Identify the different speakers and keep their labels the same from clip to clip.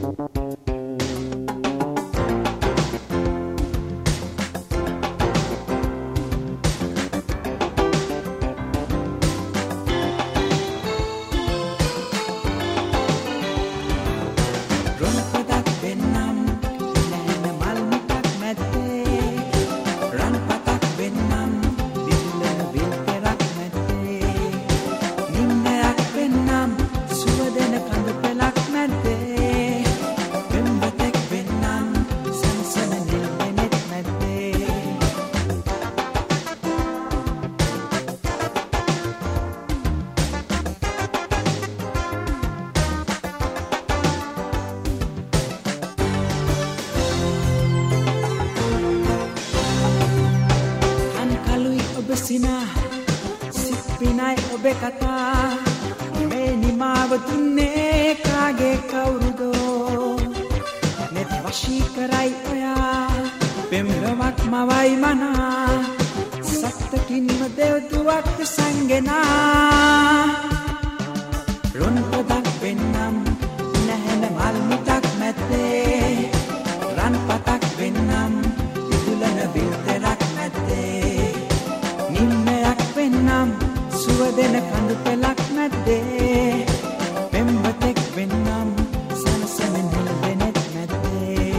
Speaker 1: සිප්පිනයි ඔබේ කතා මේ නිමාව දුන්නේ කාගේ කවුරුදෝ net වශී කරයි ඔයා පෙම්ලමක් මවයි මනා සත්තකින්ම දෙව්දුවක් සංගෙනා රොන් පොදක් වෙන්නම් නැහැන මල් මුතක් මැත්තේ රන් පතක් වෙන්නම් ඉදුලන විල්තරක් මැත්තේ නිම්මයක් වෙන්නම් සුවදෙන කඳු පෙලක් මැද්දේ පෙම්වතෙක් වෙන්නම් සනසන නිල් දෙනෙත් මැද්දේ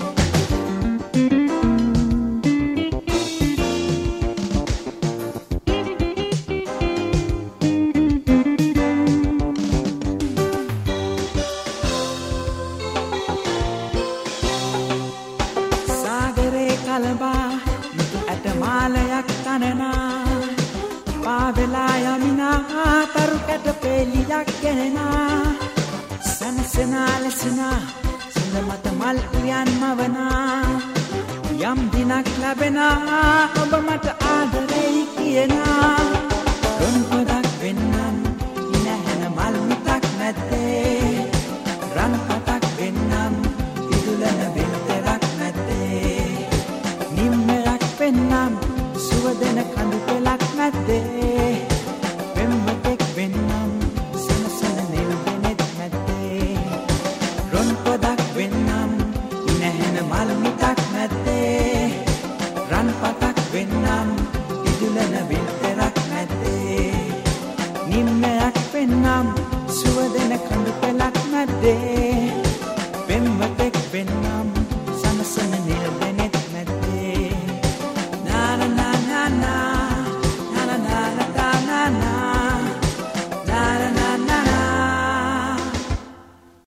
Speaker 1: සාගරේ කලබා මුතු ඇට මාලයක් තනනා පාවෙලා යමිනා තරු කැට පෙලියක් ගෙනෙනා සනසනා ලෙසනා සඳ මත මල් උයන් මවනා යම් දිනක් ලැබෙනා ඔබ මට ආදරෙයි කියනා රොන් පොදක් වෙන්නම් ඉනහැන මල් මුතක් නැත්තේ